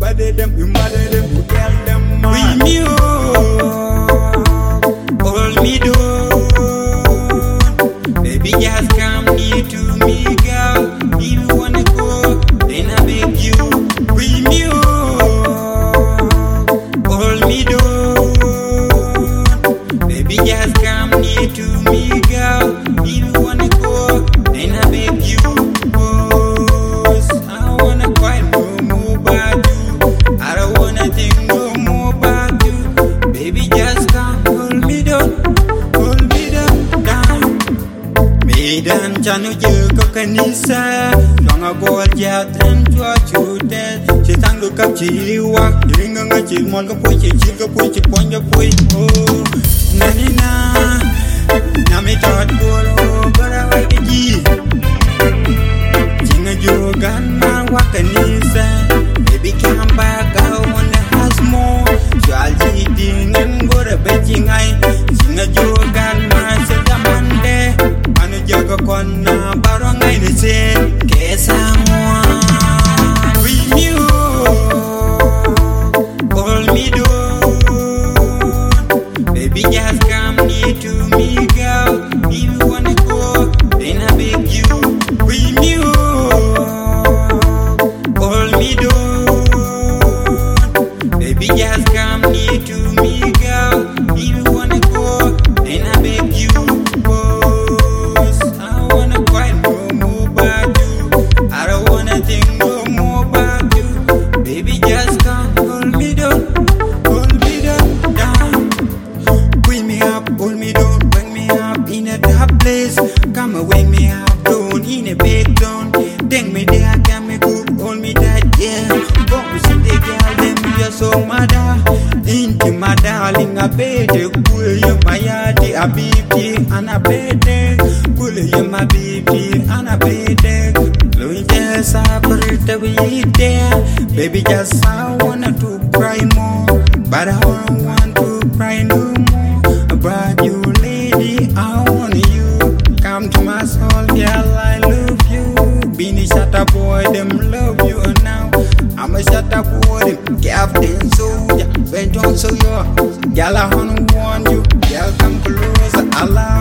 body them, you mother them, you tell them. Bring me home, hold me down. Baby, just come near to me, girl. If you wanna go, then I beg you. Bring me home, hold me down. Baby, just come near to me, girl. If you wanna go, then I beg you. Cause I wanna fight no more about you. I don't wanna think no more about you. Baby, just come hold me down, hold me down. Medan chanu je ko kanisa, jonga gol jatan chua chutet. Chi tang lu kap chi liwak, ringa nga chi mon ko poi chi ko poi chi pon jo poi. Oh, nani na, na me tot bolo bara wa de ji. Jinga jo gan ma wa kanisa, baby come back I wanna have more. So I'll ji ding and go to bed jingai. Jinga jo gan ma se damande. Jaga kona barang ay nisen kesamwa. Bring me home, hold me down. Baby, just come near to me, girl. If you wanna go, then I beg you. Bring me home, hold me down. Baby, just come near to me, girl. If you wanna go, then I beg you. Come and wake me up, down in a big down. Dang me there, can me cook, hold me that, yeah. Go see the girl, them just so mother. Into my darling, I bet you, pull you my yardie, a baby, and a baby. Pull you my baby, and a baby. Louis just separate we there. Baby, just I wanna to cry more, but I don't want to cry no more. About you, lady, I want you. Come to my soul, girl, I love you. Beanie shut up, boy, them love you now. I'm a shut up, boy, them captain soldier. Bent on so you, girl, I wanna warn you. Girl, come closer, I love